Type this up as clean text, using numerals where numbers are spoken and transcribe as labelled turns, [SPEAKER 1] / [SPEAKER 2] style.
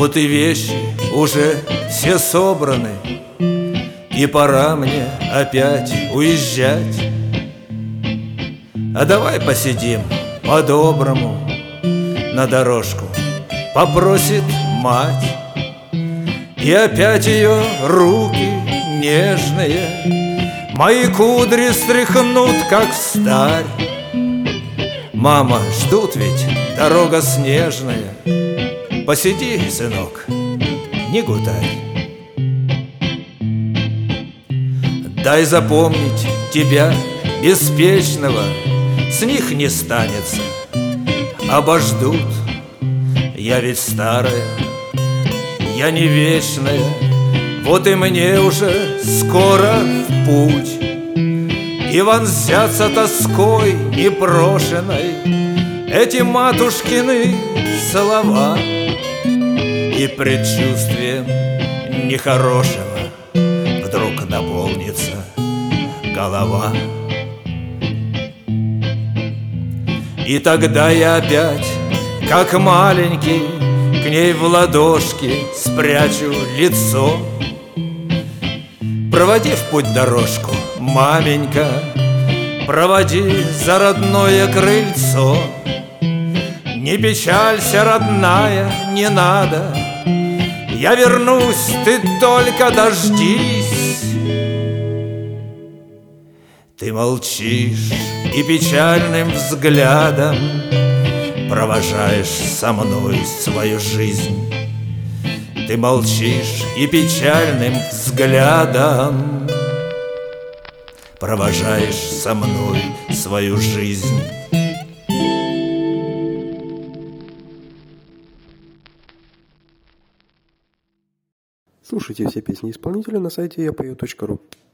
[SPEAKER 1] Вот и вещи уже все собраны, и пора мне опять уезжать. А давай посидим по-доброму на дорожку, попросит мать. И опять ее руки нежные мои кудри стряхнут, как встарь. Мама, ждут ведь, дорога снежная. Посиди, сынок, не гутай. Дай запомнить тебя, беспечного, с них не станется. Обождут, я ведь старая, я не вечная. Вот и мне уже скоро в путь, и вонзятся тоской непрошенной эти матушкины слова. И предчувствием нехорошего вдруг наполнится голова. И тогда я опять, как маленький, к ней в ладошки спрячу лицо. Проводи в путь дорожку, маменька, проводи за родное крыльцо. Не печалься, родная, не надо, я вернусь, ты только дождись. Ты молчишь и печальным взглядом провожаешь со мной свою жизнь. Ты молчишь и печальным взглядом провожаешь со мной свою жизнь.
[SPEAKER 2] Слушайте все песни исполнителя на сайте yapою.ru.